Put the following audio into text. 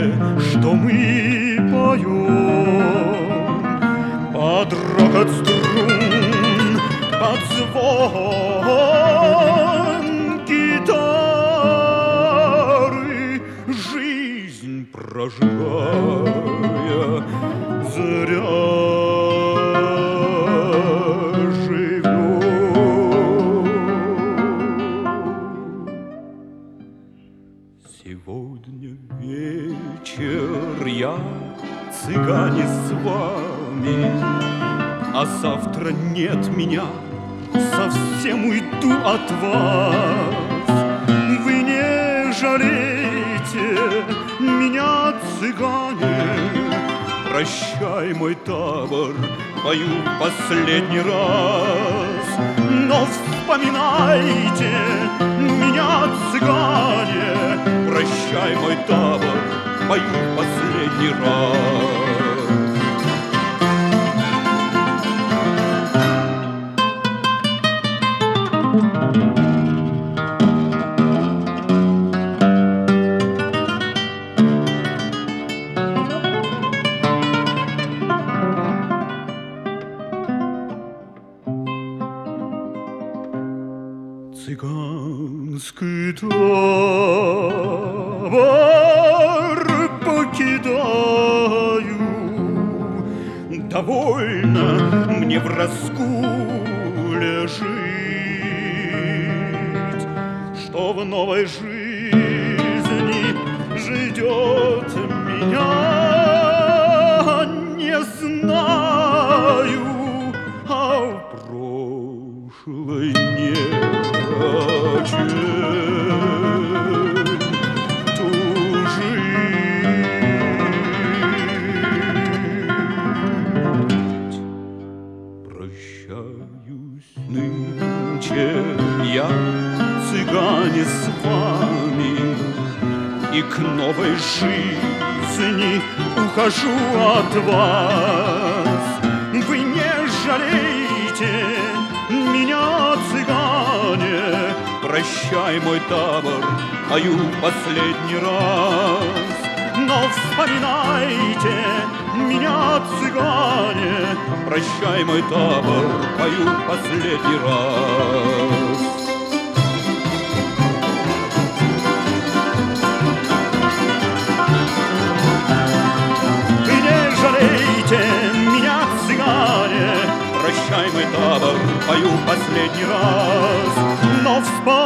что мы поем под рокот струн, под звон гитары, жизнь прожигая, зря сегодня вечер я, цыгане, с вами, а завтра нет меня, совсем уйду от вас. Вы не жалейте меня, цыгане, прощай, мой табор, пою в последний раз. Но вспоминайте меня, цыгане, прощай, мой табор, пою в последний раз. Цыганский табор покидаю, довольно мне в разгуле жить, что в новой жизни ждет меня, не знаю, а в прошлой нет. Прощаюсь нынче я, цыгане, с вами, и к новой жизни ухожу от вас. Вы не жалейте меня, цыгане, прощай, мой табор, пою последний раз. Но вспоминайте меня, цыгане, прощай, мой табор, пою последний раз. Вы не жалейте меня, цыгане, прощай, мой табор, пою последний раз. Но вспоминайте